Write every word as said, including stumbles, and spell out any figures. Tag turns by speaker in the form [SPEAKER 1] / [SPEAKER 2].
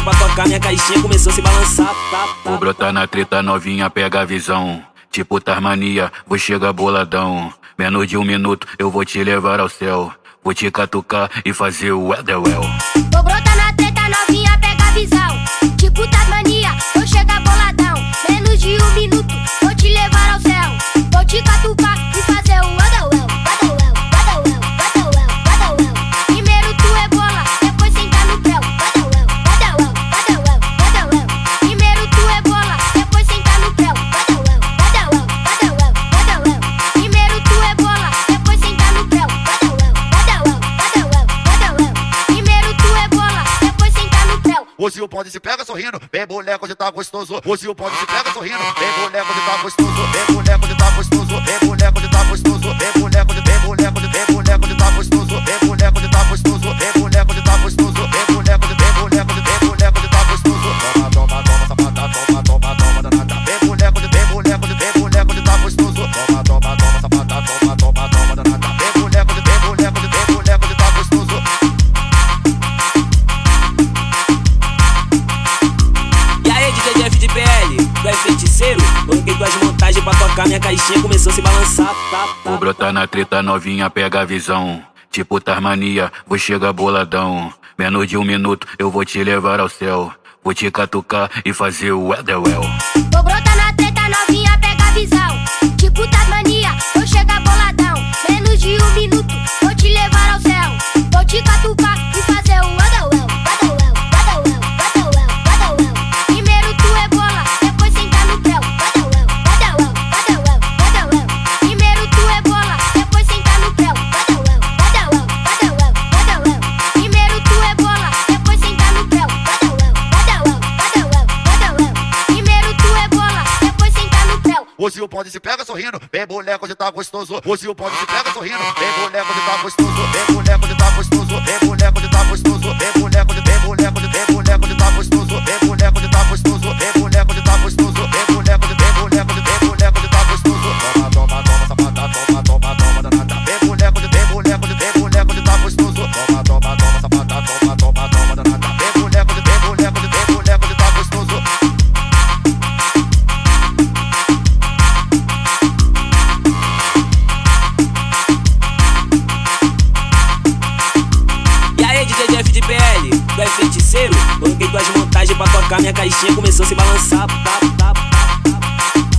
[SPEAKER 1] montagem pra tocar, minha caixinha começou a se balançar. Tá, tá.
[SPEAKER 2] Vou brotar na treta novinha, pega a visão. Tipo Tasmania, vou chegar boladão. Menos de um minuto eu vou te levar ao céu. Vou te catucar e fazer o Weatherwell.
[SPEAKER 3] Vou brotar na treta novinha, pega a visão. Tipo Tasmania, vou chegar boladão. Menos de um minuto, vou te levar ao céu. Vou te catucar e fazer o Weatherwell. Weatherwell, Weatherwell, Weatherwell, Weatherwell. Primeiro tu rebola, depois senta no pé. Weatherwell, Weatherwell, Weatherwell, Weatherwell. Primeiro tu rebola, depois senta no pé. Weatherwell, Weatherwell, Weatherwell, Weatherwell. Primeiro tu rebola, depois senta no pé. Weatherwell, Weatherwell, Weatherwell, Weatherwell. Primeiro tu rebola, depois senta no pé.
[SPEAKER 4] Hoje o bonde se pega sorrindo, vem boneco, hoje tá gostoso. Hoje o bonde se pega sorrindo, vem boneco, hoje tá gostoso. Vem boneco, hoje tá gostoso. Vem boneco, hoje tá gostoso. Vem boneco, hoje vem boneco, hoje vem boneco, hoje tá gostoso. Vem boneco, hoje tá gostoso. Vem boneco, hoje tá gostoso. Vem boneco, hoje vem boneco, hoje vem boneco, hoje tá gostoso. Toma, toma, toma, safada, toma, toma, toma, danada. Vem boneco, hoje vem boneco, hoje vem boneco, hoje tá gostoso. Toma, toma, toma, safada, toma, toma, toma, danada. Vem boneco, hoje vem boneco, hoje vem boneco, hoje tá gostoso.
[SPEAKER 1] De P L, tu é feiticeiro? Coloquei tuas montagens pra tocar, minha caixinha começou a se balançar. Tá, tá.
[SPEAKER 2] Vou brotar na treta novinha, pega a visão. Tipo Tasmania, vou chegar boladão. Menos de um minuto eu vou te levar ao céu. Vou te catucar e fazer o Weatherwell.
[SPEAKER 3] Vou brotar na treta novinha, pega a visão. Tipo Tasmania, vou chegar boladão. Menos de um minuto, vou te levar ao céu. Vou te catucar e fazer o Weatherwell. Weatherwell, Weatherwell, Weatherwell, Weatherwell. Primeiro tu rebola, depois senta no pé. Weatherwell, Weatherwell, Weatherwell, Weatherwell. Primeiro tu rebola, depois senta no pé. Weatherwell, Weatherwell, Weatherwell, Weatherwell. Primeiro tu rebola, depois senta no pé. Weatherwell, Weatherwell, Weatherwell, Weatherwell. Primeiro tu rebola, depois senta no pé.
[SPEAKER 4] Hoje o bonde se pega sorrindo, vem boneco, hoje tá gostoso. Hoje o bonde se pega sorrindo, vem boneco, hoje tá gostoso. Vem boneco, hoje tá gostoso. Vem boneco, hoje tá gostoso. Vem boneco, hoje vem boneco, hoje vem boneco, hoje tá gostoso. Vem boneco, hoje tá gostoso. Vem boneco, hoje tá gostoso. Vem boneco, hoje vem boneco, hoje vem boneco, hoje tá gostoso. Toma, toma, toma, safada, toma, toma, toma, danada. Vem boneco, hoje vem boneco, hoje vem boneco, hoje tá gostoso. Toma, toma, toma, safada, toma, toma, toma, danada. Vem boneco, hoje vem boneco, hoje vem boneco, hoje tá gostoso.
[SPEAKER 1] De P L, tu é feiticeiro? Coloquei tuas montagens pra tocar, minha caixinha começou a se balançar. Tá, tá, tá, tá.